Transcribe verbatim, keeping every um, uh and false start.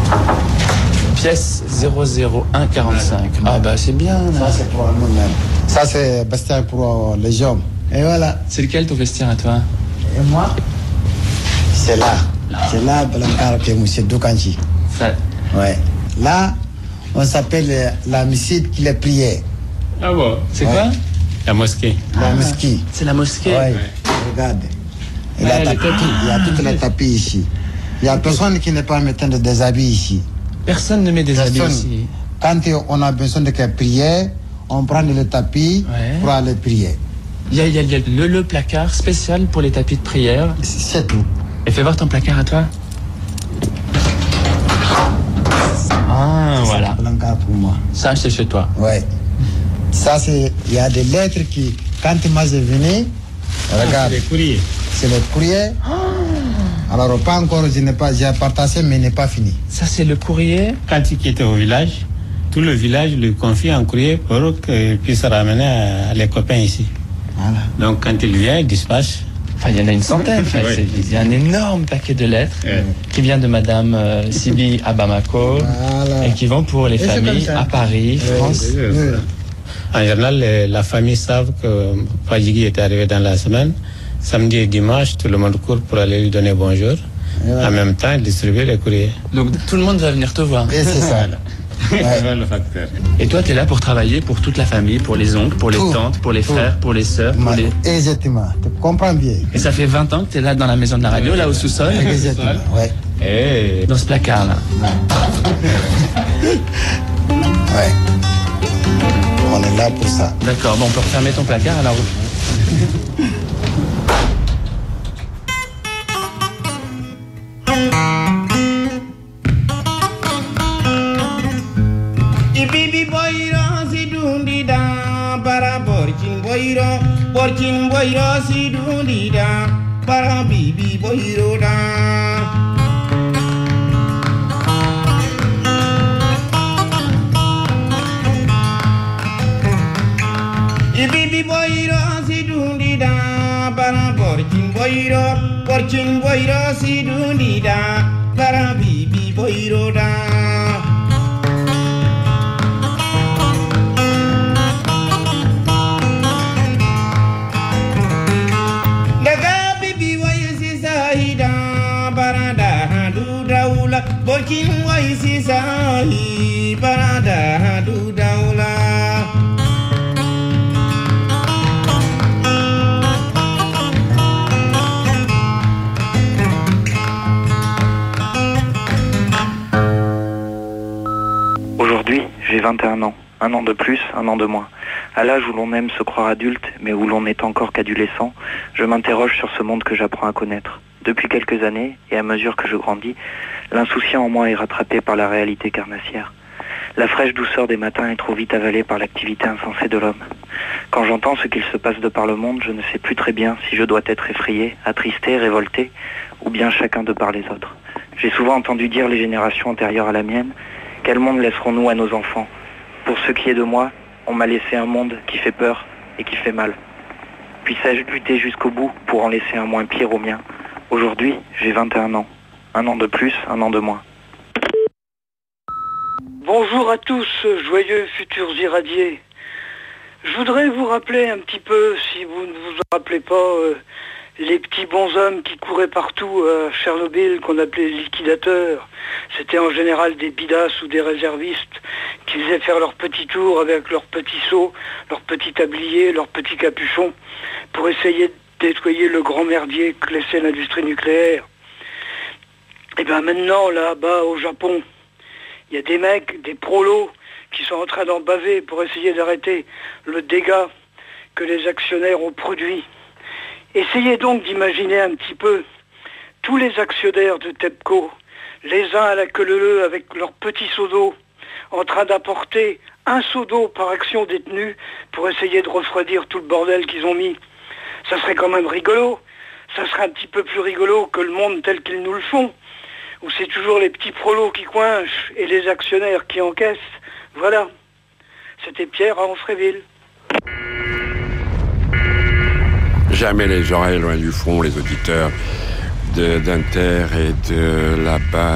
Pièce zéro zéro un quarante-cinq. Ah bah c'est bien. Là. Ça c'est pour nous-mêmes. Ça c'est vestiaire pour les hommes. Et voilà. C'est lequel ton vestiaire à toi? Et moi? C'est là. là. C'est là, Blancar, que M. Doukanji. Ça. Ouais. Là, on s'appelle la messide qui les priait. Ah bon? C'est ouais. quoi? La mosquée. La ah, mosquée. C'est la mosquée. Ouais. ouais. Regarde. Il y a, tapis, il y a toutes les tapis ici. Il n'y a personne qui n'est pas mettant des habits ici. Personne ne met des personne. habits ici. Quand on a besoin de prier, on prend le tapis ouais. pour aller prier. Il y a, il y a, il y a le, le placard spécial pour les tapis de prière. C'est tout. Et fais voir ton placard à toi. Ah, voilà. C'est un placard pour moi. Ça, c'est chez toi. Ouais. Ça, c'est. Il y a des lettres qui, quand moi je venais, regarde. C'est les courriers. C'est les courriers. Ah. Alors, pas encore, je n'ai pas, j'ai partagé, mais n'est pas fini. Ça, c'est le courrier. Quand il quitte au village, tout le village lui confie un courrier pour qu'il puisse ramener à les copains ici. Voilà. Donc, quand il vient, il dispatche. Enfin, il y en a une centaine. Enfin, ouais. Il y a un énorme paquet de lettres ouais. qui vient de Madame euh, Sibi à Bamako voilà. et qui vont pour les et familles à Paris, ouais, France. Ouais. En général, les, la famille savent que Fadjigui était arrivé dans la semaine. Samedi et dimanche, tout le monde court pour aller lui donner bonjour. Voilà. En même temps, il distribue les courriers. Donc, tout le monde va venir te voir. Et c'est ça. Ouais. Le facteur. Et toi, tu es là pour travailler pour toute la famille, pour les oncles, pour les tout, tantes, pour les tout. frères, pour les sœurs. Pour les... Exactement, tu comprends bien. Et ça fait vingt ans que tu es là dans la maison de la radio, ouais, là au sous-sol. Exactement, ouais. Et dans ce placard-là. Ouais. ouais. On est là pour ça. D'accord, bon, on peut refermer ton placard alors. Porcin boyro si dundida para bibi boyro da I bibi boyro si dundida para porcin boyro porcin boyro si dundida para bibi boyro da Borkin waisi sahi parada hadu daula Aujourd'hui, j'ai vingt et un ans. Un an de plus, un an de moins. À l'âge où l'on aime se croire adulte, mais où l'on n'est encore qu'adolescent, je m'interroge sur ce monde que j'apprends à connaître. Depuis quelques années, et à mesure que je grandis, l'insouciant en moi est rattrapé par la réalité carnassière. La fraîche douceur des matins est trop vite avalée par l'activité insensée de l'homme. Quand j'entends ce qu'il se passe de par le monde, je ne sais plus très bien si je dois être effrayé, attristé, révolté, ou bien chacun de par les autres. J'ai souvent entendu dire les générations antérieures à la mienne, quel monde laisserons-nous à nos enfants? Pour ce qui est de moi, on m'a laissé un monde qui fait peur et qui fait mal. Puissais-je lutter jusqu'au bout pour en laisser un moins pire au mien? Aujourd'hui, j'ai vingt et un ans. Un an de plus, un an de moins. Bonjour à tous, joyeux futurs irradiés. Je voudrais vous rappeler un petit peu, si vous ne vous en rappelez pas, euh, les petits bonshommes qui couraient partout à Tchernobyl, qu'on appelait les liquidateurs. C'était en général des bidasses ou des réservistes qui faisaient faire leur petit tour avec leurs petits seaux, leurs petits tabliers, leurs petits capuchons, pour essayer de nettoyer le grand merdier que laissait l'industrie nucléaire. Et bien maintenant, là-bas au Japon, il y a des mecs, des prolos, qui sont en train d'en baver pour essayer d'arrêter le dégât que les actionnaires ont produit. Essayez donc d'imaginer un petit peu tous les actionnaires de TEPCO, les uns à la queue leu avec leur petit seau d'eau, en train d'apporter un seau d'eau par action détenue pour essayer de refroidir tout le bordel qu'ils ont mis. Ça serait quand même rigolo. Ça serait un petit peu plus rigolo que le monde tel qu'ils nous le font, où c'est toujours les petits prolos qui coinchent et les actionnaires qui encaissent. Voilà. C'était Pierre à Onfréville. Jamais les oreilles loin du front, les auditeurs de d'Inter et de la base.